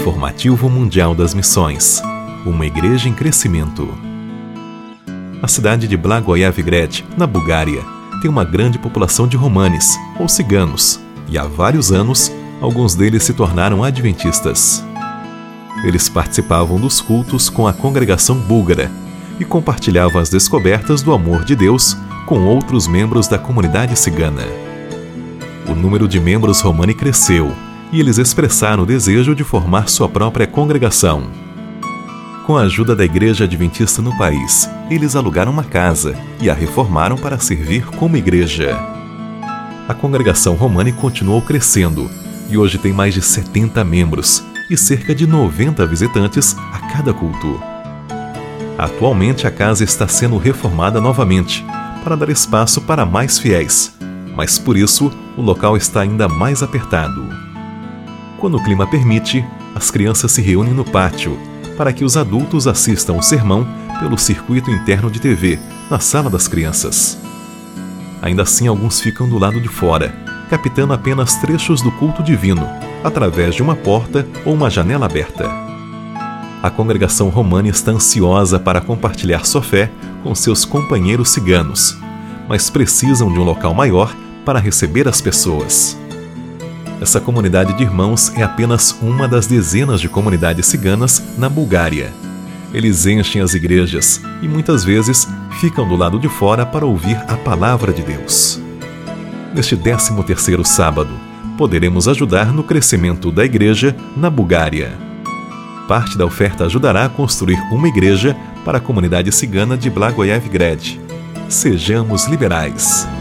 Informativo Mundial das Missões. Uma igreja em crescimento. A cidade de Blagoevgrad, na Bulgária, tem uma grande população de romanes, ou ciganos, e há vários anos, alguns deles se tornaram adventistas. Eles participavam dos cultos com a congregação búlgara e compartilhavam as descobertas do amor de Deus com outros membros da comunidade cigana. O número de membros romani cresceu e eles expressaram o desejo de formar sua própria congregação. Com a ajuda da igreja adventista no país, eles alugaram uma casa e a reformaram para servir como igreja. A congregação romani continuou crescendo e hoje tem mais de 70 membros e cerca de 90 visitantes a cada culto. Atualmente a casa está sendo reformada novamente para dar espaço para mais fiéis, mas por isso o local está ainda mais apertado. Quando o clima permite, as crianças se reúnem no pátio para que os adultos assistam o sermão pelo circuito interno de TV, na sala das crianças. Ainda assim, alguns ficam do lado de fora, captando apenas trechos do culto divino, através de uma porta ou uma janela aberta. A congregação romana está ansiosa para compartilhar sua fé com seus companheiros ciganos, mas precisam de um local maior para receber as pessoas. Essa comunidade de irmãos é apenas uma das dezenas de comunidades ciganas na Bulgária. Eles enchem as igrejas e muitas vezes ficam do lado de fora para ouvir a palavra de Deus. Neste 13º sábado, poderemos ajudar no crescimento da igreja na Bulgária. Parte da oferta ajudará a construir uma igreja para a comunidade cigana de Blagoevgrad. Sejamos liberais.